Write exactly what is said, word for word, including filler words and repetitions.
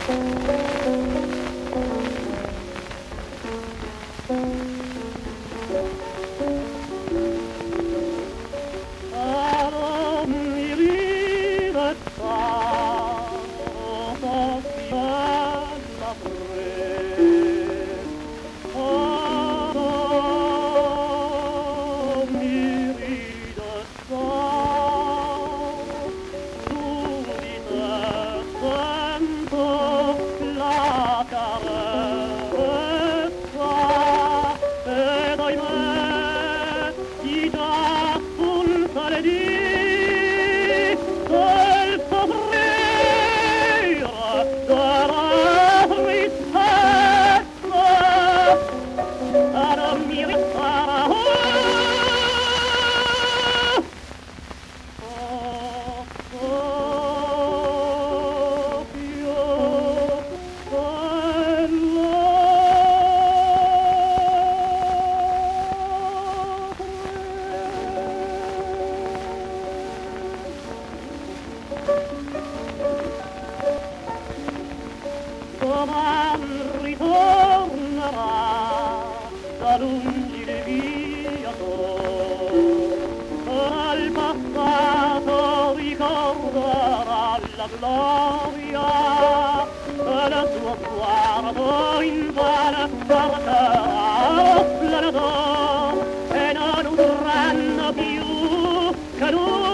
Doman ritornerà da lungi il viator, al passato ricorderà la gloria, e la sua sguardo invano porterà lo splendor, e non udranno più che lui